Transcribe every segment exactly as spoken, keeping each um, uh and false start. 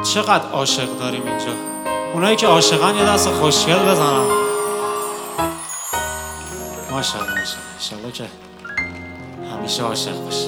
چقدر عاشق داریم اینجا. اونایی که عاشقان یه دست خوشگل بزنم. ماشاءالله ماشاءالله. انشالله که همیشه عاشق باشیم.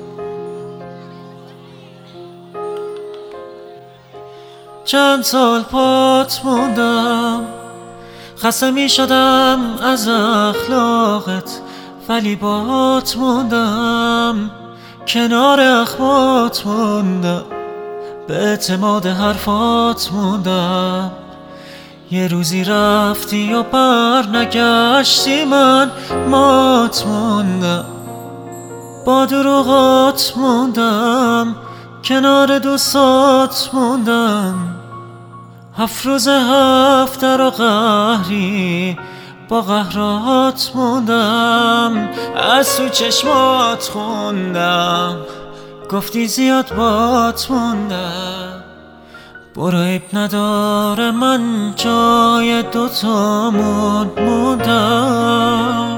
چند سال پات موندم، خسته می شدم از اخلاقت، ولی بات موندم، کنار اخوات موندم، به اعتماد حرفات موندم. یه روزی رفتی و بر نگشتی، من مات موندم، با دروغات موندم، کنار دوستات موندم. هفت روز هفت در و قهری با قهرات موندم. از تو چشمات خوندم، گفتی زیاد بات موندم. برو عیب نداره من جای دوتامون موندم.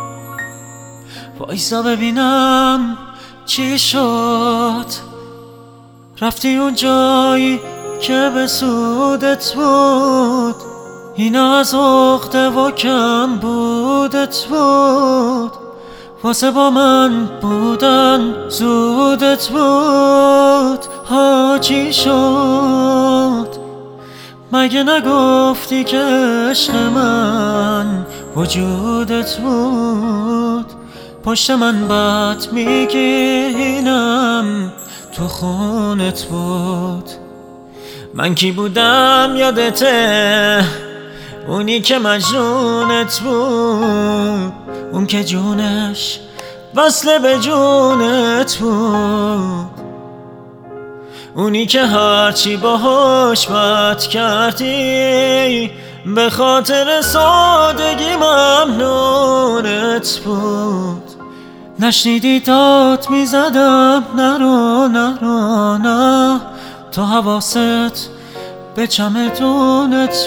وایسا ببینم چی شد، رفتی اون جایی که به سودت بود. اینا از عقده و کم بودت بود، واسه با من بودن زودت بود. ها چی شد؟ مگه نگفتی که عشق من وجودت بود؟ پشت من بد میگی اینم تو خونت بود. من کی بودم یادته؟ اونی که مجنونت بود، اون که جونش وصله به جونت بود، اونی که هرچی باهاش بد کردی به خاطر سادگی ممنونت بود. نشنیدی داد میزدم نرو نرو نه، تو حواست به چمدونت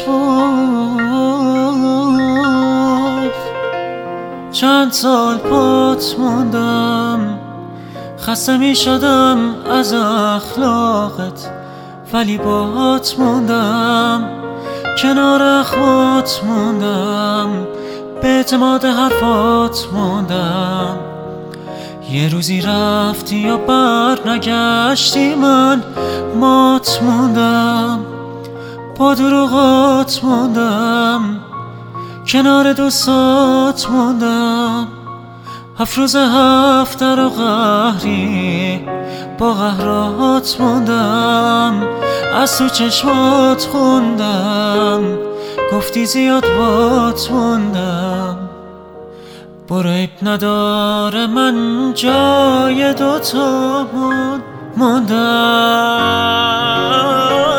بود. چند سال پات موندم، خسته می شدم از اخلاقت، ولی باهات موندم، کنار اخوات موندم، به اعتماد حرفات موندم. یه روزی رفتی و بر نگشتی، من مات موندم، با دروغات موندم، کنار دوستات موندم. هفت روز هفت در و قهری با قهرات موندم. از تو چشمات خوندم، گفتی زیاد بات موندم. برو عیب نداره من جای دوتا موندم.